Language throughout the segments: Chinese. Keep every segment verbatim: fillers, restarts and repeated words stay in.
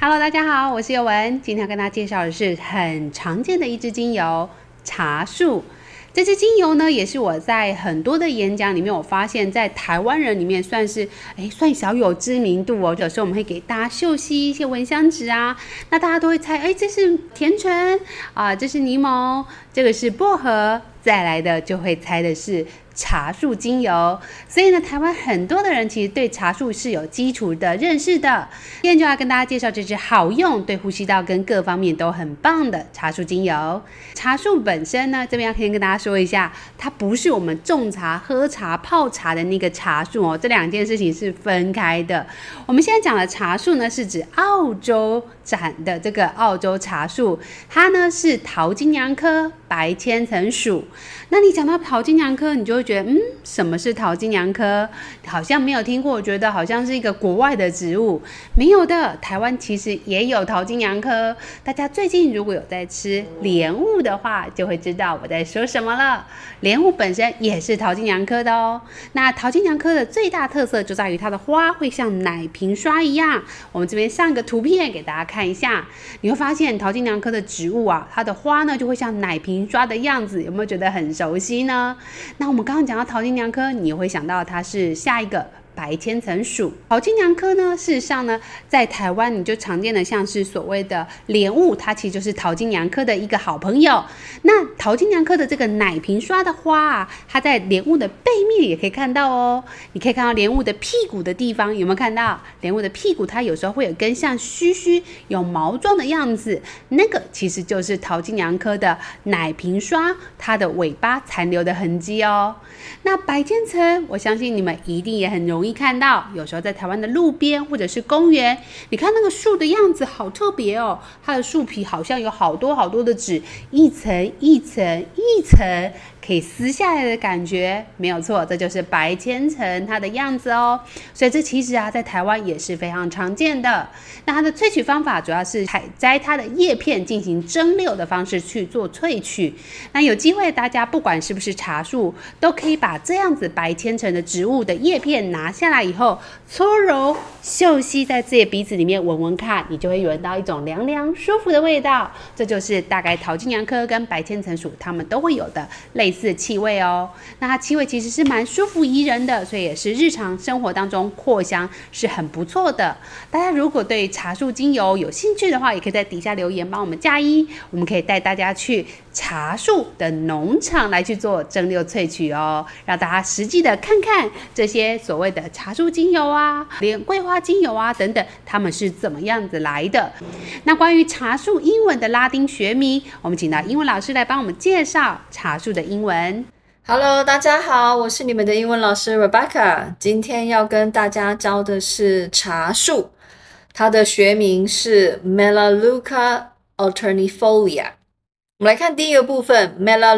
Hello， 大家好，我是尤文。今天要跟大家介绍的是很常见的一支精油——茶树。这支精油呢，也是我在很多的演讲里面，我发现在台湾人里面算是哎算小有知名度哦。有时候我们会给大家嗅吸一些闻香纸啊，那大家都会猜，哎，这是甜橙啊，这是柠檬，这个是薄荷，再来的就会猜的是茶树精油。所以呢，台湾很多的人其实对茶树是有基础的认识的。今天就要跟大家介绍这支好用，对呼吸道跟各方面都很棒的茶树精油。茶树本身呢，这边要先跟大家说一下，它不是我们种茶、喝茶、泡茶的那个茶树哦，这两件事情是分开的。我们现在讲的茶树呢，是指澳洲产的这个澳洲茶树，它呢是桃金娘科白千层属。那你讲到桃金娘科，你就会觉得，嗯，什么是桃金娘科？好像没有听过，我觉得好像是一个国外的植物。没有的，台湾其实也有桃金娘科。大家最近如果有在吃莲雾的话，就会知道我在说什么了。莲雾本身也是桃金娘科的哦。那桃金娘科的最大特色就在于它的花会像奶瓶刷一样。我们这边上个图片给大家看一下，你会发现桃金娘科的植物啊，它的花呢就会像奶瓶刷的样子，有没有觉得很熟悉呢？那我们刚刚讲到桃金娘科，你会想到它是下一个白千层属。桃金娘科呢，事实上呢，在台湾你就常见的像是所谓的莲雾，它其实就是桃金娘科的一个好朋友。那桃金娘科的这个奶瓶刷的花啊，它在莲雾的背面也可以看到哦。你可以看到莲雾的屁股的地方，有没有看到莲雾的屁股？它有时候会有根像须须有毛状的样子，那个其实就是桃金娘科的奶瓶刷它的尾巴残留的痕迹哦。那白千层，我相信你们一定也很容易看到，有时候在台湾的路边或者是公园，你看那个树的样子好特别哦，它的树皮好像有好多好多的纸，一层一层一层可以撕下来的感觉，没有错，这就是白千层它的样子哦。所以这其实啊，在台湾也是非常常见的。那它的萃取方法主要是采摘它的叶片进行蒸馏的方式去做萃取。那有机会大家不管是不是茶树，都可以把这样子白千层的植物的叶片拿下来以后，搓揉嗅吸在自己的鼻子里面闻闻看，你就会闻到一种凉凉舒服的味道。这就是大概桃金娘科跟白千层属它们都会有的类似气味哦。那它气味其实是蛮舒服宜人的，所以也是日常生活当中扩香是很不错的。大家如果对茶树精油有兴趣的话，也可以在底下留言帮我们加一，我们可以带大家去茶树的农场来去做蒸馏萃取哦，让大家实际的看看这些所谓的茶树精油啊，连桂花精油啊等等，它们是怎么样子来的。那关于茶树英文的拉丁学名，我们请到英文老师来帮我们介绍茶树的英文。 Hello， 大家好，我是你们的英文老师 Rebecca。今天要跟大家教的是茶树，它的学名是 Melaleuca alternifolia。我们来看第一个部分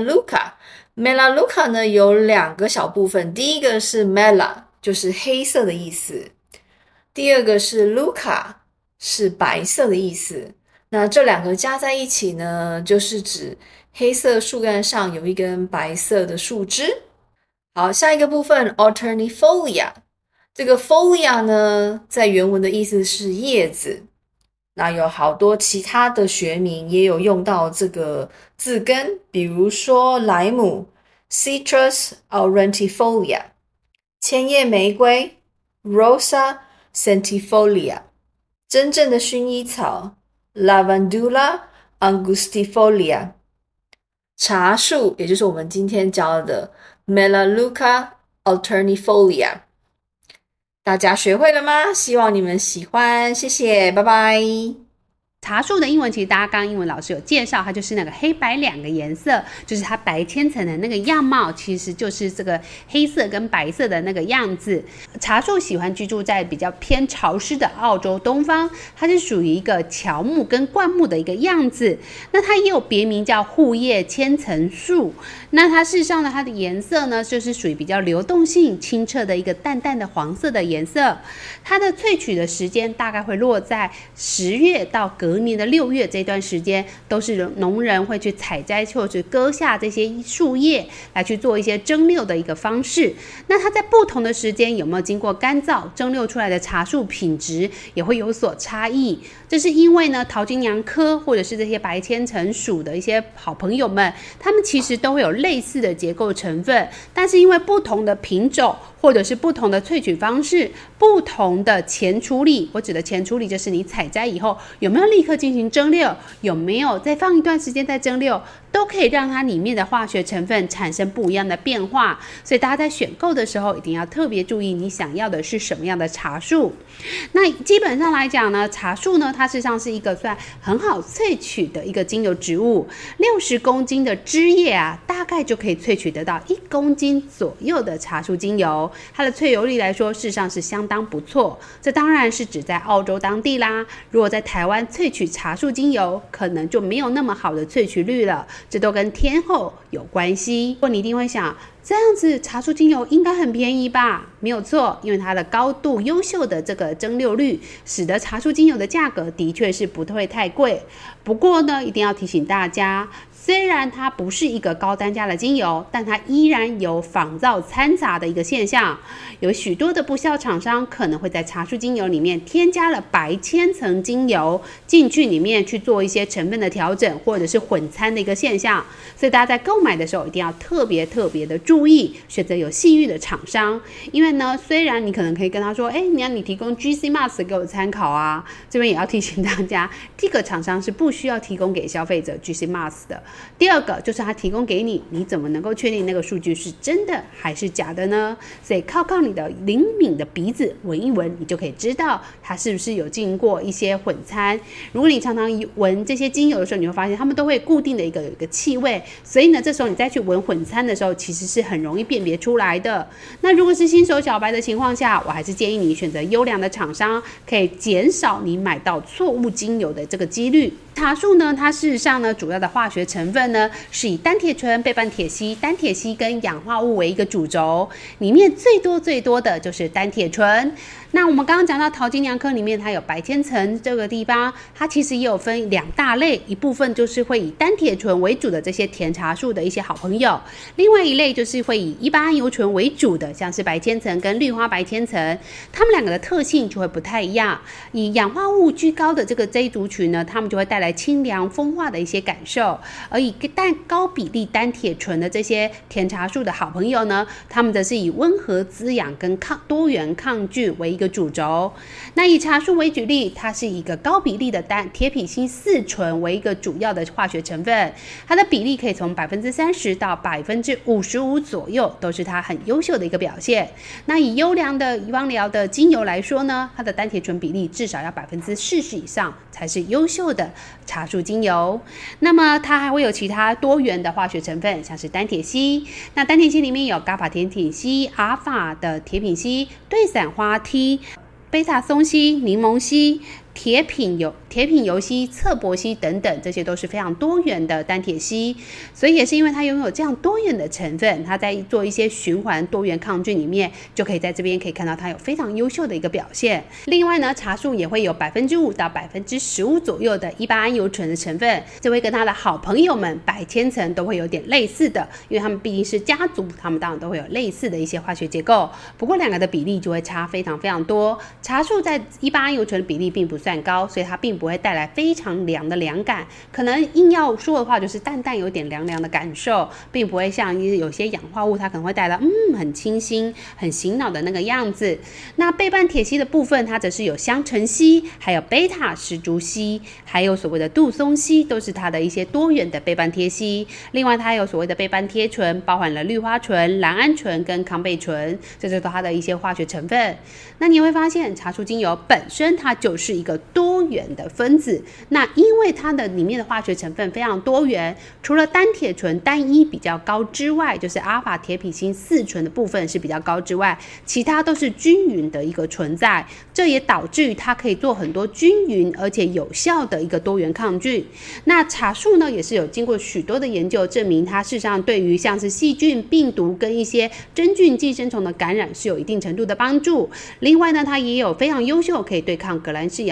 Melaleuca。Melaleuca 呢有两个小部分，第一个是 Mela， 就是黑色的意思；第二个是 Leuca， 是白色的意思。那这两个加在一起呢，就是指黑色树干上有一根白色的树枝。好，下一个部分 alternifolia， 这个 folia 呢，在原文的意思是叶子。那有好多其他的学名也有用到这个字根，比如说莱姆 Citrus aurantifolia， 千叶玫瑰 Rosa centifolia， 真正的薰衣草 Lavandula angustifolia。 茶树也就是我们今天教的 Melaleuca alternifolia。大家学会了吗？希望你们喜欢，谢谢，拜拜。 茶树的英文其实大家刚刚英文老师有介绍，它就是那个黑白两个颜色，就是它白千层的那个样貌，其实就是这个黑色跟白色的那个样子。茶树喜欢居住在比较偏潮湿的澳洲东方，它是属于一个乔木跟灌木的一个样子。那它也有别名叫护叶千层树。那它事实上呢，它的颜色呢，就是属于比较流动性清澈的一个淡淡的黄色的颜色。它的萃取的时间大概会落在十月到隔隔年的六月这段时间，都是农人会去采摘或者割下这些树叶来去做一些蒸馏的一个方式。那它在不同的时间有没有经过干燥蒸馏出来的茶树品质也会有所差异。这是因为呢，桃金娘科或者是这些白千层属的一些好朋友们，他们其实都会有类似的结构成分，但是因为不同的品种或者是不同的萃取方式，不同的前处理，我指的前处理就是你采摘以后有没有立刻进行蒸馏，有没有再放一段时间再蒸馏，都可以让它里面的化学成分产生不一样的变化。所以大家在选购的时候一定要特别注意你想要的是什么样的茶树。那基本上来讲呢，茶树呢它事实上是一个算很好萃取的一个精油植物，六十公斤的枝叶啊，大概就可以萃取得到一公斤左右的茶树精油。它的萃油率来说事实上是相当不错，这当然是指在澳洲当地啦。如果在台湾萃取茶树精油可能就没有那么好的萃取率了，这都跟天候有关系。不过你一定会想，这样子茶树精油应该很便宜吧？没有错，因为它的高度优秀的这个蒸馏率，使得茶树精油的价格的确是不会太贵。不过呢，一定要提醒大家，虽然它不是一个高单价的精油，但它依然有仿造掺杂的一个现象。有许多的不肖厂商可能会在茶树精油里面添加了白千层精油进去里面去做一些成分的调整，或者是混掺的一个现象。所以大家在购买的时候一定要特别特别的注意，选择有信誉的厂商。因为呢，虽然你可能可以跟他说，哎，你要你提供 G C M A S 给我参考啊，这边也要提醒大家，第一个厂商是不需要提供给消费者 G C M A S 的。第二个就是他提供给你，你怎么能够确定那个数据是真的还是假的呢？所以靠靠你的灵敏的鼻子闻一闻，你就可以知道它是不是有经过一些混掺。如果你常常闻这些精油的时候，你会发现它们都会固定的一个有一个气味，所以呢，这时候你再去闻混掺的时候，其实是很容易辨别出来的。那如果是新手小白的情况下，我还是建议你选择优良的厂商，可以减少你买到错误精油的这个几率。茶树呢，它事实上呢，主要的化学成分呢是以单铁醇、倍半铁烯、单铁烯跟氧化物为一个主轴，里面最多最多的就是单铁醇。那我们刚刚讲到桃金娘科里面，它有白千层这个地方，它其实也有分两大类，一部分就是会以单铁醇为主的这些甜茶树的一些好朋友，另外一类就是会以一八桉油醇为主的，像是白千层跟绿花白千层，它们两个的特性就会不太一样。以氧化物居高的这个这一族群呢，它们就会带来清凉风化的一些感受，而以但高比例单铁醇的这些甜茶树的好朋友呢，它们则是以温和滋养跟抗多元抗菌为一个主轴。那以茶树为举例，它是以一个高比例的单铁品锌四醇为一个主要的化学成分，它的比例可以从百分之三十到百分之五十五左右，都是它很优秀的一个表现。那以优良的遗忘疗的精油来说呢，它的单铁醇比例至少要百分之四十以上才是优秀的茶树精油。那么它还会有其他多元的化学成分，像是单铁烯。那单铁烯里面有伽法甜品烯、阿尔法的铁品烯、对伞花烯、贝塔松烯、柠檬烯、铁品油、铁品油烯、侧柏烯等等，这些都是非常多元的单铁烯。所以也是因为它拥有这样多元的成分，它在做一些循环多元抗菌里面，就可以在这边可以看到它有非常优秀的一个表现。另外呢，茶树也会有百分之五到百分之十五左右的一八桉油醇的成分，这会跟它的好朋友们白千层都会有点类似的，因为它们毕竟是家族，它们当然都会有类似的一些化学结构。不过两个的比例就会差非常非常多。茶树在一八桉油醇的比例并不算高，所以它并不会带来非常凉的凉感，可能硬要说的话就是淡淡有点凉凉的感受，并不会像有些氧化物它可能会带来嗯很清新很醒脑的那个样子。那倍半铁烯的部分，它则是有香橙烯，还有贝塔石竹烯，还有所谓的杜松烯，都是它的一些多元的倍半萜烯。另外它还有所谓的倍半萜醇，包含了氯花醇、蓝胺醇跟康贝醇，这就是它的一些化学成分。那你会发现茶树精油本身它就是一个多元的分子，那因为它的里面的化学成分非常多元，除了单铁醇单一比较高之外，就是阿尔法铁品锌四醇的部分是比较高之外，其他都是均匀的一个存在，这也导致于它可以做很多均匀而且有效的一个多元抗菌。那茶树呢也是有经过许多的研究证明，它事实上对于像是细菌、病毒跟一些真菌、寄生虫的感染是有一定程度的帮助。另外呢，它也有非常优秀可以对抗革兰氏阳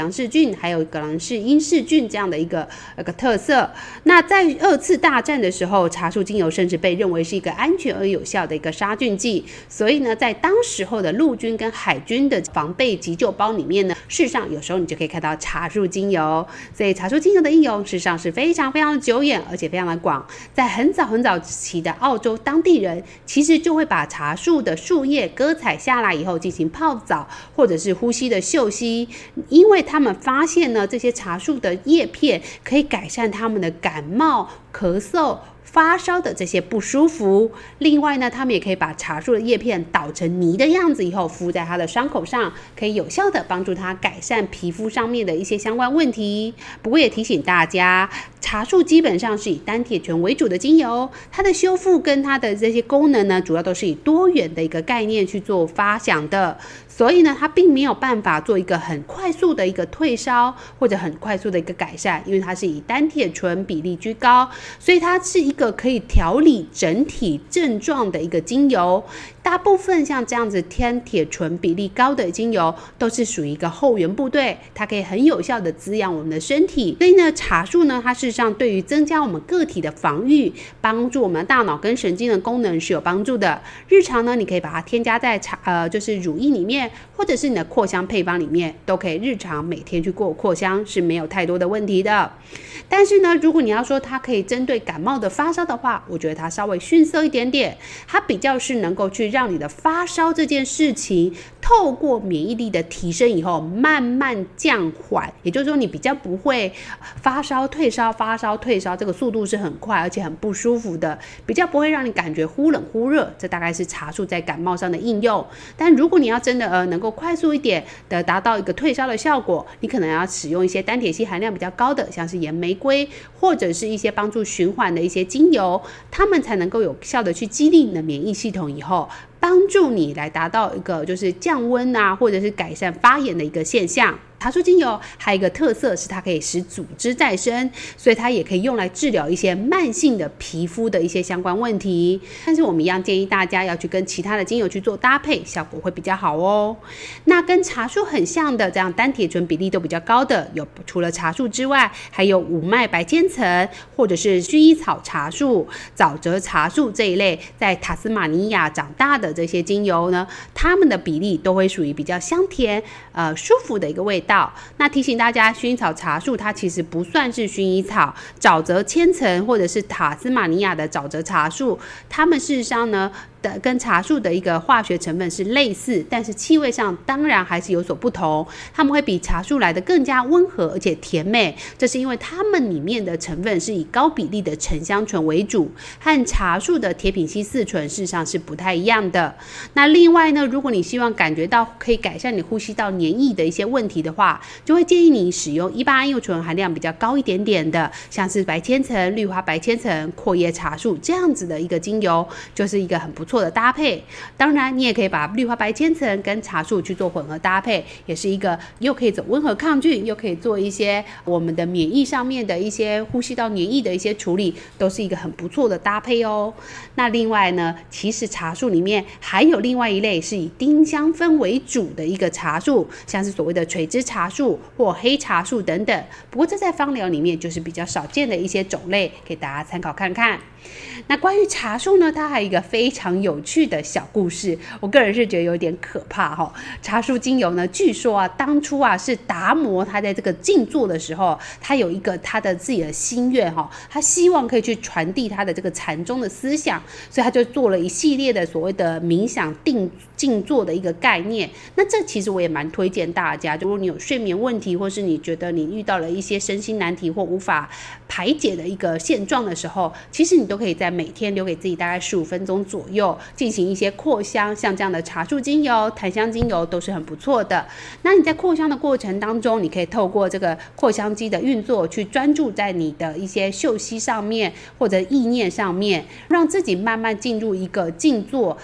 梁氏菌还有葛兰氏阴氏菌这样的一个一个特色。那在二次大战的时候，茶树精油甚至被认为是一个安全而有效的一个杀菌剂，所以呢在当时候的陆军跟海军的防备急救包里面呢，事实上有时候你就可以看到茶树精油。所以茶树精油的应用事实上是非常非常的久远，而且非常的广。在很早很早期的澳洲当地人其实就会把茶树的树叶割采下来以后进行泡澡或者是呼吸的嗅吸，因为他们发现呢这些茶树的叶片可以改善他们的感冒、咳嗽、发烧的这些不舒服。另外呢他们也可以把茶树的叶片捣成泥的样子以后敷在他的伤口上，可以有效的帮助他改善皮肤上面的一些相关问题。不过也提醒大家，茶树基本上是以单铁醇为主的精油，它的修复跟它的这些功能呢主要都是以多元的一个概念去做发想的，所以呢它并没有办法做一个很快速的一个退烧或者很快速的一个改善，因为它是以单铁醇比例居高，所以它是一个可以调理整体症状的一个精油。大部分像这样子单铁醇比例高的精油都是属于一个后援部队，它可以很有效的滋养我们的身体。所以呢茶树呢它事实上对于增加我们个体的防御，帮助我们大脑跟神经的功能是有帮助的。日常呢你可以把它添加在茶呃就是乳液里面，或者是你的扩香配方里面，都可以日常每天去过扩香，是没有太多的问题的。但是呢如果你要说它可以针对感冒的发烧的话，我觉得它稍微逊色一点点，它比较是能够去让你的发烧这件事情透过免疫力的提升以后慢慢降缓，也就是说你比较不会发烧退烧发烧退烧，这个速度是很快而且很不舒服的，比较不会让你感觉忽冷忽热，这大概是茶树在感冒上的应用。但如果你要真的呃能够快速一点的达到一个退烧的效果，你可能要使用一些单铁烯含量比较高的，像是岩玫瑰或者是一些帮助循环的一些精油，它们才能够有效的去激励你的免疫系统，以后帮助你来达到一个就是降温啊，或者是改善发炎的一个现象。茶树精油还有一个特色是它可以使组织再生，所以它也可以用来治疗一些慢性的皮肤的一些相关问题。但是我们一样建议大家要去跟其他的精油去做搭配，效果会比较好哦。那跟茶树很像的这样单铁醇比例都比较高的，有除了茶树之外，还有五脉白千层或者是薰衣草茶树、沼泽茶树这一类在塔斯马尼亚长大的这些精油呢，它们的比例都会属于比较香甜呃舒服的一个味道。那提醒大家，薰衣草茶树它其实不算是薰衣草，沼泽千层或者是塔斯马尼亚的沼泽茶树，它们事实上呢的跟茶树的一个化学成分是类似，但是气味上当然还是有所不同，它们会比茶树来的更加温和而且甜美，这是因为它们里面的成分是以高比例的沉香醇为主，和茶树的铁品烯四醇事实上是不太一样的。那另外呢，如果你希望感觉到可以改善你呼吸道黏液的一些问题的话，就会建议你使用一八胺柚醇含量比较高一点点的，像是白千层、绿花白千层、阔叶茶树这样子的一个精油，就是一个很不错的搭配。当然你也可以把绿花白千层跟茶树去做混合搭配，也是一个又可以走温和抗菌，又可以做一些我们的免疫上面的一些呼吸道黏液的一些处理，都是一个很不错的搭配哦。那另外呢，其实茶树里面还有另外一类是以丁香酚为主的一个茶树，像是所谓的垂枝茶树或黑茶树等等，不过这在芳疗里面就是比较少见的一些种类，给大家参考看看。那关于茶树呢，它还有一个非常有趣的小故事，我个人是觉得有点可怕哈、哦。茶树精油呢，据说啊，当初啊是达摩他在这个静坐的时候，他有一个他的自己的心愿哈、哦，他希望可以去传递他的这个禅宗的思想，所以他就做了一系列的所谓的冥想定静坐的一个概念。那这其实我也蛮推荐大家，如果你有睡眠问题，或是你觉得你遇到了一些身心难题或无法排解的一个现状的时候，其实你都可以在每天留给自己大概十五分钟左右进行一些扩香，像这样的茶树精油、檀香精油都是很不错的。那你在扩香的过程当中，你可以透过这个扩香机的运作去专注在你的一些嗅息上面或者意念上面，让自己慢慢进入一个静坐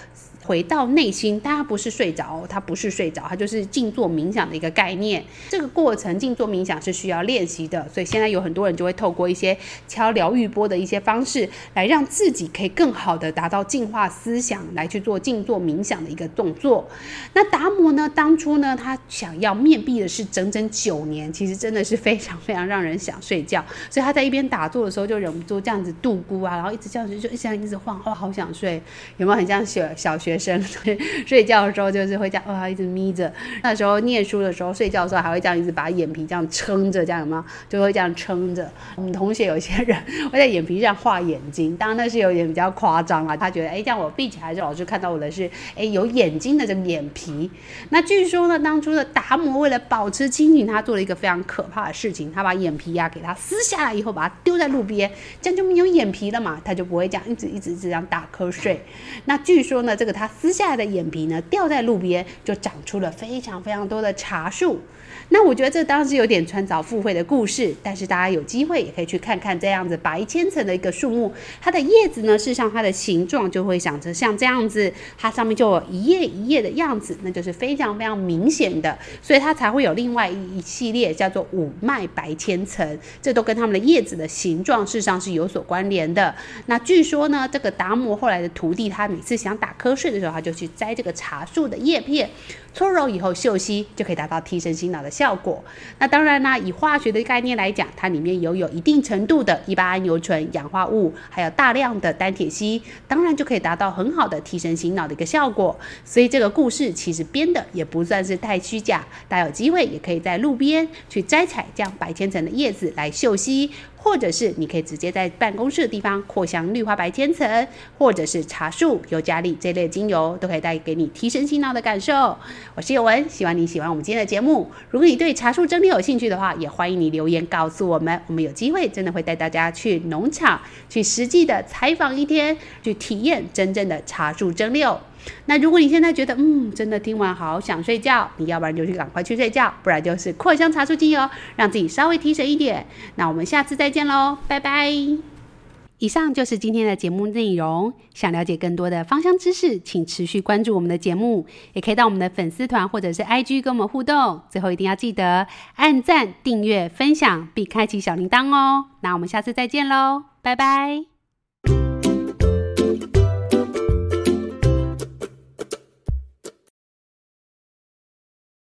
回到内心，但它不是睡着，它不是睡着，它就是静坐冥想的一个概念。这个过程静坐冥想是需要练习的，所以现在有很多人就会透过一些敲疗愈波的一些方式，来让自己可以更好的达到净化思想，来去做静坐冥想的一个动作。那达摩呢，当初呢，他想要面壁的是整整九年，其实真的是非常非常让人想睡觉，所以他在一边打坐的时候就忍不住这样子度咕啊，然后一直这样子就一直一直晃，哦，好想睡，有没有很像小小学生睡觉的时候就是会这样，哦，一直眯着。那时候念书的时候，睡觉的时候还会这样一直把眼皮这样撑着，这样有没有？就会这样撑着。我们同学有些人会在眼皮上画眼睛，当然那是有点比较夸张啦。他觉得，哎，这样我闭起来，老师看到我的是，哎，有眼睛的这个眼皮。那据说呢，当初的达摩为了保持清醒，他做了一个非常可怕的事情，他把眼皮啊给他撕下来以后，把它丢在路边，这样就没有眼皮了嘛，他就不会这样一直一直一直这样打瞌睡。那据说呢，这个他撕下来的眼皮呢，掉在路边就长出了非常非常多的茶树。那我觉得这当然是有点穿凿附会的故事，但是大家有机会也可以去看看这样子白千层的一个树木，它的叶子呢，事实上它的形状就会长成像这样子，它上面就有一叶一叶的样子，那就是非常非常明显的，所以它才会有另外一系列叫做五脉白千层，这都跟它们的叶子的形状事实上是有所关联的。那据说呢，这个达摩后来的徒弟，他每次想打瞌睡的时候，他就去摘这个茶树的叶片，搓揉以后嗅吸，就可以达到提神醒脑的效果。那当然啦，以化学的概念来讲，它里面有有一定程度的一八桉油醇、氧化物，还有大量的单铁烯，当然就可以达到很好的提神醒脑的一个效果。所以这个故事其实编的也不算是太虚假，大家有机会也可以在路边去摘采这样白千层的叶子来嗅吸，或者是你可以直接在办公室的地方扩香绿花白千层，或者是茶树、尤加利这类精油，都可以带给你提神醒脑的感受。我是尤文，希望你喜欢我们今天的节目。如果你对茶树蒸馏有兴趣的话，也欢迎你留言告诉我们，我们有机会真的会带大家去农场，去实际的采访一天，去体验真正的茶树蒸馏。那如果你现在觉得嗯真的听完好想睡觉，你要不然就去赶快去睡觉，不然就是扩香茶树精油，让自己稍微提神一点。那我们下次再见咯，拜拜。以上就是今天的节目内容，想了解更多的芳香知识，请持续关注我们的节目，也可以到我们的粉丝团或者是 I G 跟我们互动。最后一定要记得按赞、订阅、分享并开启小铃铛哦。那我们下次再见咯，拜拜。